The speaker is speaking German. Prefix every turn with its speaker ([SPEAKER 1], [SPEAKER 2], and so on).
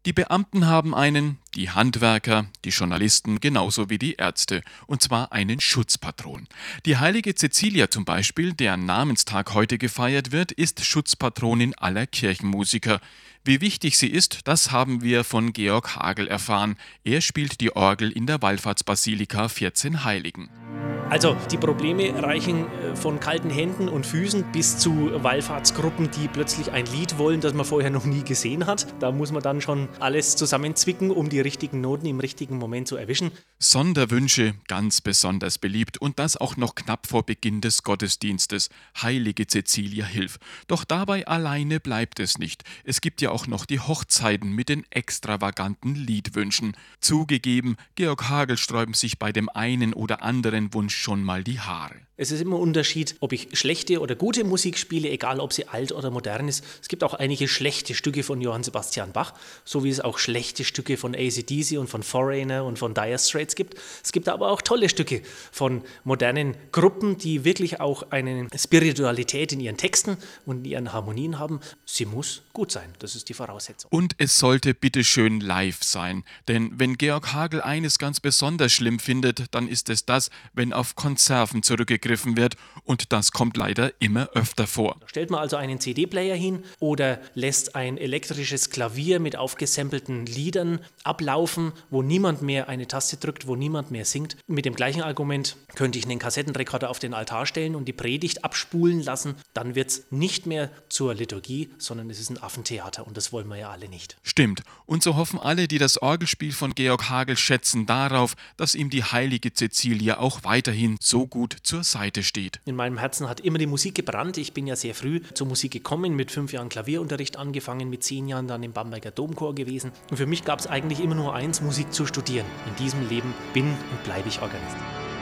[SPEAKER 1] Die Beamten haben einen, die Handwerker, die Journalisten genauso wie die Ärzte, und zwar einen Schutzpatron. Die heilige Cäcilia zum Beispiel, deren Namenstag heute gefeiert wird, ist Schutzpatronin aller Kirchenmusiker. Wie wichtig sie ist, das haben wir von Georg Hagel erfahren. Er spielt die Orgel in der Wallfahrtsbasilika 14 Heiligen.
[SPEAKER 2] Also die Probleme reichen von kalten Händen und Füßen bis zu Wallfahrtsgruppen, die plötzlich ein Lied wollen, das man vorher noch nie gesehen hat. Da muss man dann schon alles zusammenzwicken, um die richtigen Noten im richtigen Moment zu erwischen.
[SPEAKER 1] Sonderwünsche, ganz besonders beliebt und das auch noch knapp vor Beginn des Gottesdienstes. Heilige Cäcilia, hilf! Doch dabei alleine bleibt es nicht. Es gibt ja auch noch die Hochzeiten mit den extravaganten Liedwünschen. Zugegeben, Georg Hagel sträuben sich bei dem einen oder anderen Wunsch schon mal die Haare.
[SPEAKER 2] Es ist immer ein Unterschied, ob ich schlechte oder gute Musik spiele, egal ob sie alt oder modern ist. Es gibt auch einige schlechte Stücke von Johann Sebastian Bach, so wie es auch schlechte Stücke von AC/DC und von Foreigner und von Dire Straits gibt. Es gibt aber auch tolle Stücke von modernen Gruppen, die wirklich auch eine Spiritualität in ihren Texten und in ihren Harmonien haben. Sie muss gut sein, das ist die Voraussetzung.
[SPEAKER 1] Und es sollte bitteschön live sein. Denn wenn Georg Hagel eines ganz besonders schlimm findet, dann ist es das, wenn auf Konserven zurückgegriffen wird. Und das kommt leider immer öfter vor.
[SPEAKER 2] Da stellt man also einen CD-Player hin oder lässt ein elektrisches Klavier mit aufgesampelten Liedern ablaufen, wo niemand mehr eine Taste drückt, wo niemand mehr singt. Mit dem gleichen Argument könnte ich einen Kassettenrekorder auf den Altar stellen und die Predigt abspulen lassen. Dann wird es nicht mehr zur Liturgie, sondern es ist ein Affentheater und das wollen wir ja alle nicht.
[SPEAKER 1] Stimmt. Und so hoffen alle, die das Orgelspiel von Georg Hagel schätzen, darauf, dass ihm die heilige Cäcilia auch weiterhin so gut zur Seite steht.
[SPEAKER 2] In meinem Herzen hat immer die Musik gebrannt. Ich bin ja sehr früh zur Musik gekommen, mit 5 Jahren Klavierunterricht angefangen, mit 10 Jahren dann im Bamberger Domchor gewesen. Und für mich gab es eigentlich immer nur eins, Musik zu studieren. In diesem Leben bin und bleibe ich Organist.